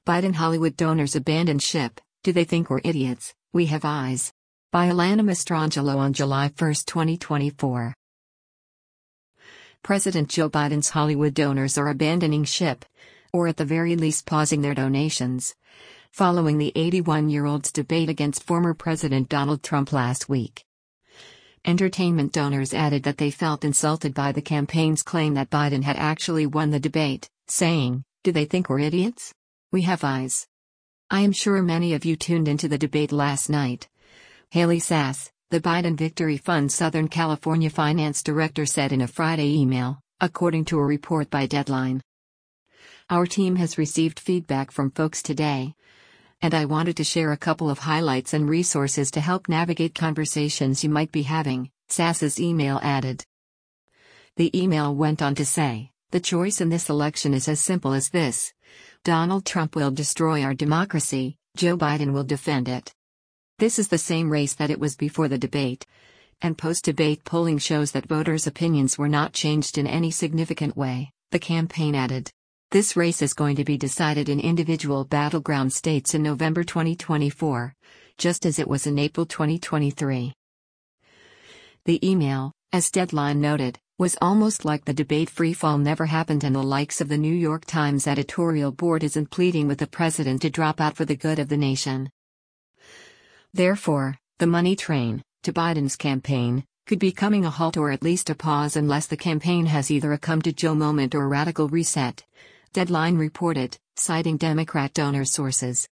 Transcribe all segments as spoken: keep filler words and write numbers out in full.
Biden Hollywood donors abandon ship, do they think we're idiots? We have eyes. By Alana Mastrangelo on July first, twenty twenty-four. President Joe Biden's Hollywood donors are abandoning ship, or at the very least pausing their donations, following the eighty-one-year-old's debate against former President Donald Trump last week. Entertainment donors added that they felt insulted by the campaign's claim that Biden had actually won the debate, saying, "Do they think we're idiots? We have eyes." I am sure many of you tuned into the debate last night. Haley Sass, the Biden Victory Fund Southern California finance director, said in a Friday email, according to a report by Deadline. "Our team has received feedback from folks today, and I wanted to share a couple of highlights and resources to help navigate conversations you might be having," Sass's email added. The email went on to say, "The choice in this election is as simple as this. Donald Trump will destroy our democracy, Joe Biden will defend it. This is the same race that it was before the debate, and post-debate polling shows that voters' opinions were not changed in any significant way," the campaign added. "This race is going to be decided in individual battleground states in November twenty twenty-four, just as it was in April twenty twenty-three. The email, as Deadline noted, was almost like the debate freefall never happened and the likes of the New York Times editorial board isn't pleading with the president to drop out for the good of the nation. Therefore, the money train, to Biden's campaign, could be coming a halt or at least a pause unless the campaign has either a come-to-Joe moment or a radical reset," Deadline reported, citing Democrat donor sources.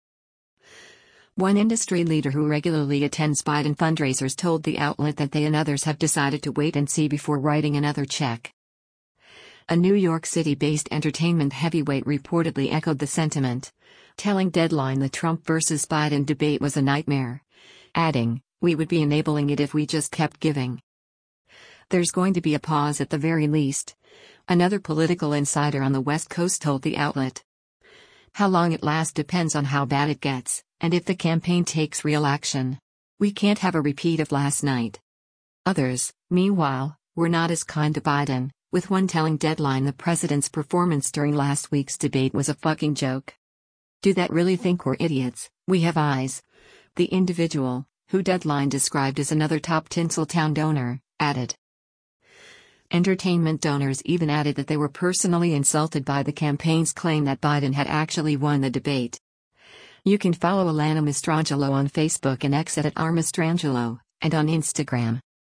One industry leader who regularly attends Biden fundraisers told the outlet that they and others have decided to wait and see before writing another check. A New York City-based entertainment heavyweight reportedly echoed the sentiment, telling Deadline the Trump versus Biden debate was a nightmare, adding, "We would be enabling it if we just kept giving." "There's going to be a pause at the very least," another political insider on the West Coast told the outlet. "How long it lasts depends on how bad it gets, and if the campaign takes real action. We can't have a repeat of last night." Others, meanwhile, were not as kind to Biden, with one telling Deadline the president's performance during last week's debate was a fucking joke. "Do that really think we're idiots? We have eyes," the individual, who Deadline described as another top Tinseltown donor, added. Entertainment donors even added that they were personally insulted by the campaign's claim that Biden had actually won the debate. You can follow Alana Mastrangelo on Facebook and X at R Mastrangelo, and on Instagram.